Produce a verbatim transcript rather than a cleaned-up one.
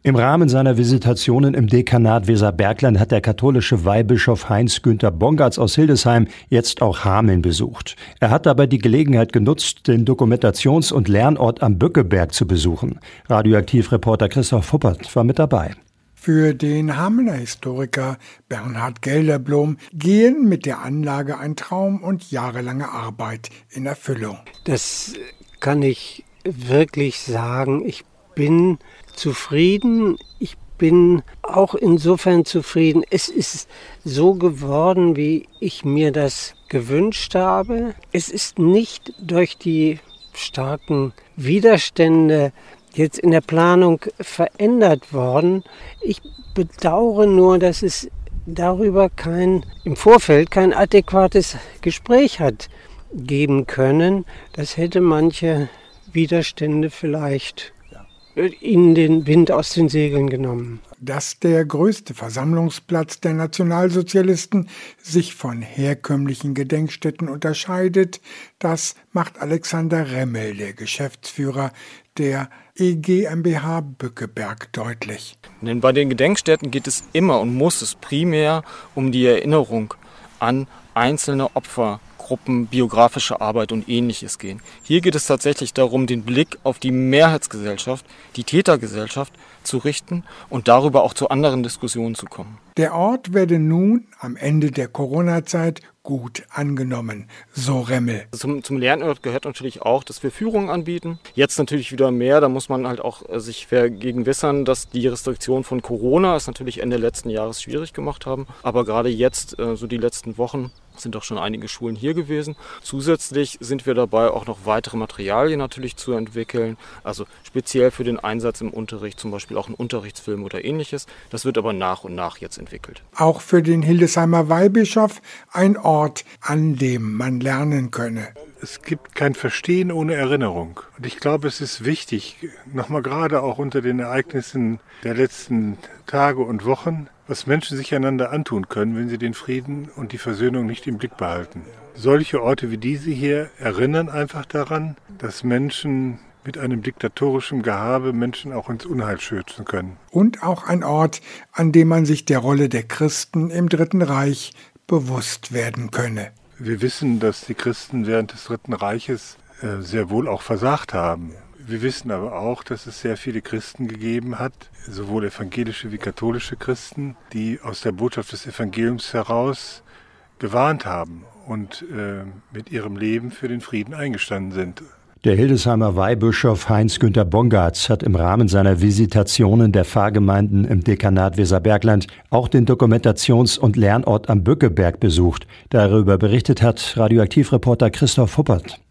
Im Rahmen seiner Visitationen im Dekanat Weserbergland hat der katholische Weihbischof Heinz-Günther Bongartz aus Hildesheim jetzt auch Hameln besucht. Er hat dabei die Gelegenheit genutzt, den Dokumentations- und Lernort am Bückeberg zu besuchen. Radioaktivreporter Christoph Huppert war mit dabei. Für den Hamelner Historiker Bernhard Gelderblom gehen mit der Anlage ein Traum und jahrelange Arbeit in Erfüllung. Das kann ich wirklich sagen. Ich bin zufrieden. Ich bin auch insofern zufrieden. Es ist so geworden, wie ich mir das gewünscht habe. Es ist nicht durch die starken Widerstände jetzt in der Planung verändert worden. Ich bedauere nur, dass es darüber kein, im Vorfeld kein adäquates Gespräch hat geben können. Das hätte manche Widerstände vielleicht ihnen den Wind aus den Segeln genommen. Dass der größte Versammlungsplatz der Nationalsozialisten sich von herkömmlichen Gedenkstätten unterscheidet, das macht Alexander Remmel, der Geschäftsführer der E GmbH Bückeberg, deutlich. Denn bei den Gedenkstätten geht es immer und muss es primär um die Erinnerung an einzelne Opfer, Gruppen, biografische Arbeit und Ähnliches gehen. Hier geht es tatsächlich darum, den Blick auf die Mehrheitsgesellschaft, die Tätergesellschaft zu richten und darüber auch zu anderen Diskussionen zu kommen. Der Ort werde nun am Ende der Corona-Zeit gut angenommen, so Remmel. Zum, zum Lernort gehört natürlich auch, dass wir Führungen anbieten. Jetzt natürlich wieder mehr, da muss man halt auch äh, sich vergegenwissern, dass die Restriktionen von Corona es natürlich Ende letzten Jahres schwierig gemacht haben. Aber gerade jetzt, äh, so die letzten Wochen, sind doch schon einige Schulen hier gewesen. Zusätzlich sind wir dabei, auch noch weitere Materialien natürlich zu entwickeln. Also speziell für den Einsatz im Unterricht, zum Beispiel auch ein Unterrichtsfilm oder Ähnliches. Das wird aber nach und nach jetzt entwickelt. Auch für den Hildesheimer Weihbischof ein Ort, an dem man lernen könne. Es gibt kein Verstehen ohne Erinnerung. Und ich glaube, es ist wichtig, nochmal gerade auch unter den Ereignissen der letzten Tage und Wochen, was Menschen sich einander antun können, wenn sie den Frieden und die Versöhnung nicht im Blick behalten. Solche Orte wie diese hier erinnern einfach daran, dass Menschen mit einem diktatorischen Gehabe Menschen auch ins Unheil stürzen können. Und auch ein Ort, an dem man sich der Rolle der Christen im Dritten Reich bewusst werden könne. Wir wissen, dass die Christen während des Dritten Reiches äh, sehr wohl auch versagt haben. Wir wissen aber auch, dass es sehr viele Christen gegeben hat, sowohl evangelische wie katholische Christen, die aus der Botschaft des Evangeliums heraus gewarnt haben und äh, mit ihrem Leben für den Frieden eingestanden sind. Der Hildesheimer Weihbischof Heinz-Günther Bongartz hat im Rahmen seiner Visitationen der Pfarrgemeinden im Dekanat Weserbergland auch den Dokumentations- und Lernort am Bückeberg besucht. Darüber berichtet hat Radioaktivreporter Christoph Huppert.